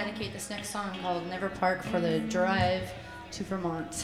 dedicate this next song called Never Park for the drive to Vermont.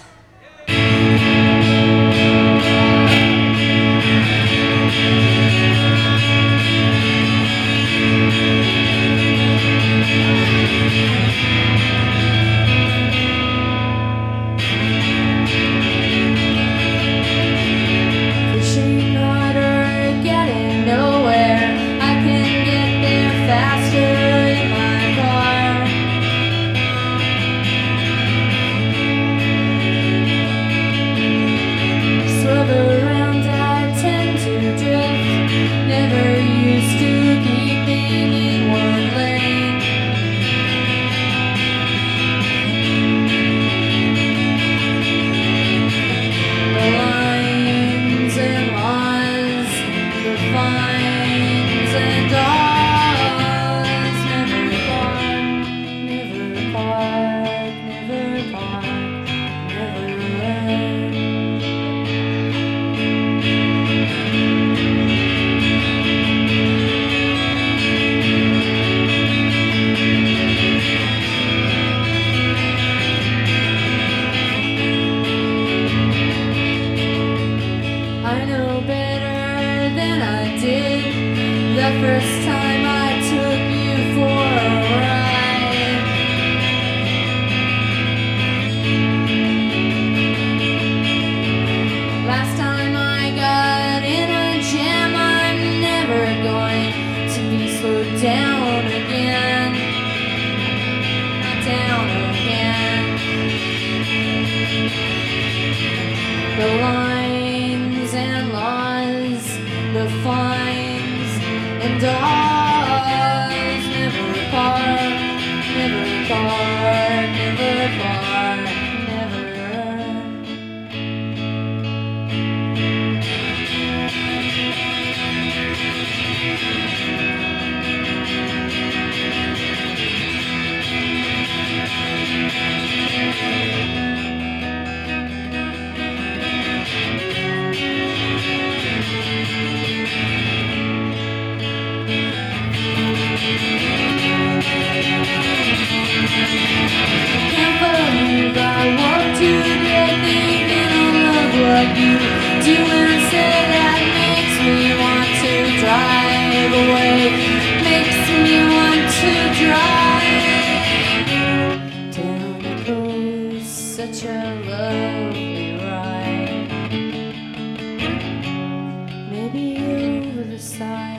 First time I took you for a ride, last time I got in a jam, I'm never going to be slowed down again, not down again. The lines and laws, the fines and ours, never part, never part, never part, never. What you do and say that makes me want to drive away, makes me want to drive down the coast, such a lovely ride, maybe over the side.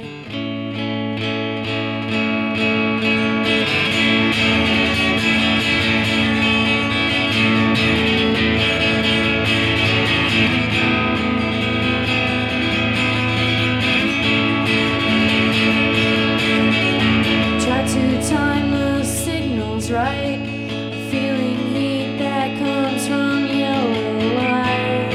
Right, feeling heat that comes from yellow light.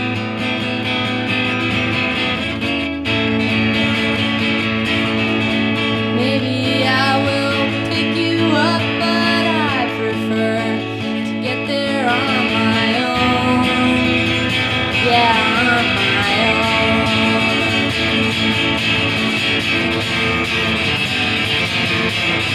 Maybe I will pick you up, but I prefer to get there on my own. Yeah, on my own.